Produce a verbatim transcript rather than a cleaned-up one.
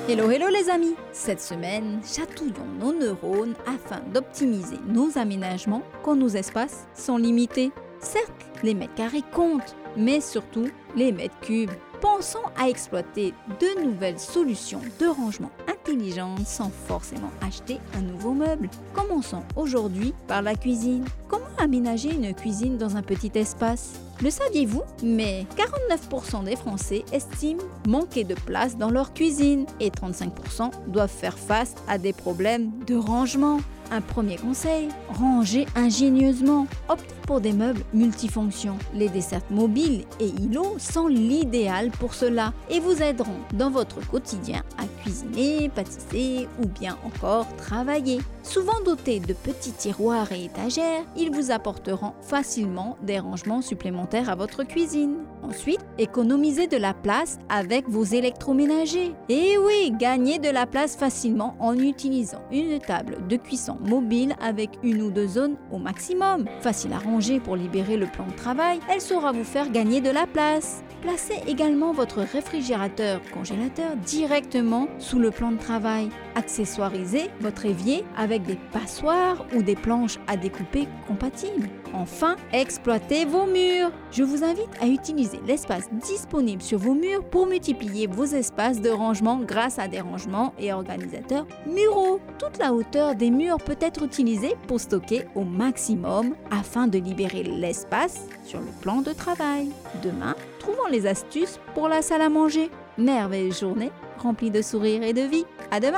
Hello hello les amis. Cette semaine, chatouillons nos neurones afin d'optimiser nos aménagements quand nos espaces sont limités. Certes, les mètres carrés comptent, mais surtout les mètres cubes. Pensons à exploiter de nouvelles solutions de rangement intelligentes sans forcément acheter un nouveau meuble. Commençons aujourd'hui par la cuisine. Comment aménager une cuisine dans un petit espace ? Le saviez-vous ? Mais quarante-neuf pour cent des Français estiment manquer de place dans leur cuisine et trente-cinq pour cent doivent faire face à des problèmes de rangement. Un premier conseil, rangez ingénieusement. Optez pour des meubles multifonctions. Les dessertes mobiles et îlots sont l'idéal pour cela et vous aideront dans votre quotidien à cuisiner, pâtisser ou bien encore travailler. Souvent dotés de petits tiroirs et étagères, ils vous apporteront facilement des rangements supplémentaires à votre cuisine. Ensuite, économisez de la place avec vos électroménagers. Et oui, gagnez de la place facilement en utilisant une table de cuisson mobile avec une ou deux zones au maximum. Facile à ranger pour libérer le plan de travail, elle saura vous faire gagner de la place. Placez également votre réfrigérateur congélateur directement sous le plan de travail. Accessoirisez votre évier avec des passoires ou des planches à découper compatibles. Enfin, exploitez vos murs. Je vous invite à utiliser l'espace disponible sur vos murs pour multiplier vos espaces de rangement grâce à des rangements et organisateurs muraux. Toute la hauteur des murs peut être utilisée pour stocker au maximum afin de libérer l'espace sur le plan de travail. Demain, trouvons les astuces pour la salle à manger. Merveilleuse journée remplie de sourires et de vie. À demain!